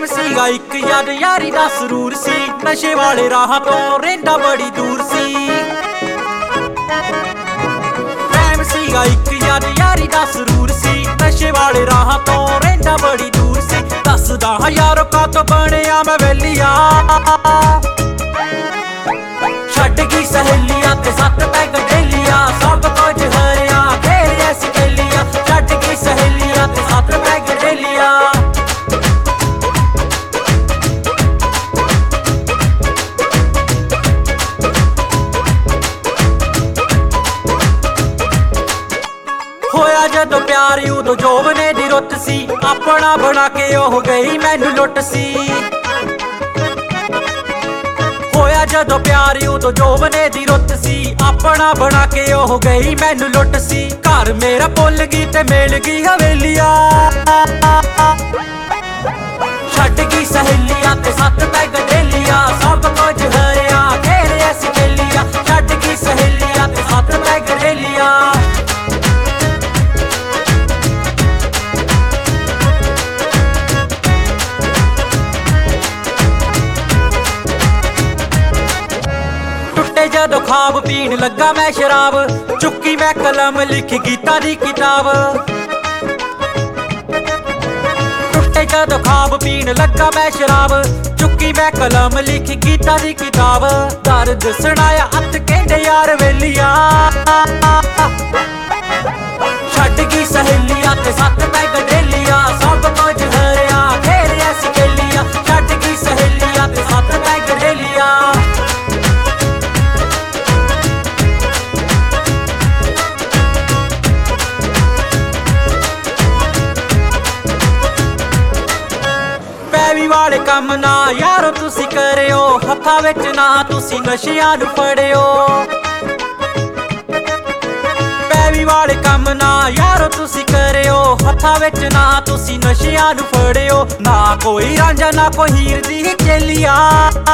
ਸੀਗਾ ਇੱਕ ਯਾਰ ਯਾਰੀ ਦਾ ਸਰੂਰ ਸੀ, ਨਸ਼ੇ ਵਾਲੇ ਰਾਹਾਂ ਤੋਂ ਰਹਿੰਦਾ ਬੜੀ ਦੂਰ ਸੀ। ਟਾਈਮ ਸੀਗਾ ਇੱਕ ਯਾਰ ਯਾਰੀ ਦਾ ਸਰੂਰ ਸੀ, ਨਸ਼ੇ ਵਾਲੇ ਰਾਹਾਂ ਤੋਂ ਰਹਿੰਦਾ ਬੜੀ ਦੂਰ ਸੀ। ਦੱਸਦਾ ਯਾਰੋ ਕਾਤੋਂ ਬਣਿਆ ਮੈਂ ਵੈਲੀਆ, ਛੱਡ ਗਈ ਸਹੇਲੀਆਂ ਤੇ ਸੱਤ ਪੈਗ ਡੇਲੀਆਂ, ਸਭ ਕੁਝ ਹਰਿਆ ਫੇਰ ਐਸੀ ਗੇਲੀਆਂ। ਛੱਡ ਗਈ ਸਹੇਲੀਆਂ ਤੇ ਸੱਤ ਪੈਗ ਡੇਲੀਆਂ। ਹੋਇਆ ਜਦੋਂ ਪਿਆਰ ਉਦੋਂ ਜੋਬਨੇ ਦੀ ਰੁੱਤ ਸੀ, ਆਪਣਾ ਬਣਾ ਕੇ ਉਹ ਗਈ ਮੈਨੂੰ ਲੁੱਟ ਸੀ। ਹੋਇਆ ਜਦੋਂ ਪਿਆਰ ਉਦੋਂ ਜੋਬਨੇ ਦੀ ਰੁੱਤ ਸੀ, ਆਪਣਾ ਬਣਾ ਕੇ ਉਹ ਗਈ ਮੈਨੂੰ ਲੁੱਟ ਸੀ। ਘਰ ਮੇਰਾ ਭੁੱਲ ਗਈ ਤੇ ਮਿਲ ਗਈ ਹਵੇਲੀਆ, ਛੱਡ ਗਈ ਸਹੇਲੀਆਂ ਤੇ ਸੱਤ ਪੈਗ ਡੇਲੀਆਂ, ਸਭ ਕੁਝ ਹਰਿਆ ਫੇਰ ਐਸੀ ਗੇਲੀਆਂ। ਛੱਡ ਗਈ ਸਹੇਲੀਆਂ ਤੇ ਸੱਤ ਪੈਗ ਡੇਲੀਆਂ। ਜਦੋਂ ਖਾਬ ਪੀਣ ਲੱਗਾ ਮੈਂ ਸ਼ਰਾਬ, ਚੁੱਕੀ ਮੈਂ ਕਲਮ ਲਿਖ ਗੀਤਾਂ ਦੀ ਕਿਤਾਬ। ਟੁੱਟੇ ਜਦੋਂ ਖਾਬ ਪੀਣ ਲੱਗਾ ਮੈਂ ਸ਼ਰਾਬ, ਚੁੱਕੀ ਮੈਂ ਕਲਮ ਲਿਖ ਗੀਤਾਂ ਦੀ ਕਿਤਾਬ। ਦਰਦ ਸੁਣਾਇਆ ਅੱਤ ਕਹਿੰਦੇ ਯਾਰ ਵੇਲੀਆਂ, ਛੱਡ ਗਈ ਸਹੇਲੀਆਂ ਤੇ ਸੱਤ ਪੈਗ ਡੇਲੀਆਂ, ਸਭ ਕੁਝ ਹਰਿਆ ਫੇਰ ਐਸੀ ਗੇਲੀਆਂ। ਛੱਡ ਗਈ ਸਹੇਲੀਆਂ ਤੇ ਸੱਤ ਪੈਗ ਡੇਲੀਆਂ। ਪੈਵੀ ਵਾਲੇ ਕੰਮ ਨਾ ਯਾਰੋ ਤੁਸੀਂ ਕਰਿਓ, ਹੱਥਾਂ ਵਿੱਚ ਨਾ ਤੁਸੀਂ ਨਸ਼ਿਆਂ ਨੂੰ ਫੜਿਓ। ਪੈਵੀ ਵਾਲੇ ਕੰਮ ਨਾ ਯਾਰੋ ਤੁਸੀਂ ਕਰਿਓ, ਹੱਥਾਂ ਵਿੱਚ ਨਾ ਤੁਸੀਂ ਨਸ਼ਿਆਂ ਨੂੰ ਫੜਿਓ। ਨਾ ਕੋਈ ਰਾਂਝਾ ਨਾ ਕੋਈ ਹੀਰ ਦੀ ਚੇਲੀਆ,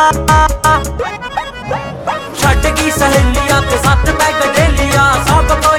ਛੱਡ ਗਈ ਸਹੇਲੀਆਂ ਤੇ ਸੱਤ ਪੈਗ ਡੇਲੀਆਂ, ਸਭ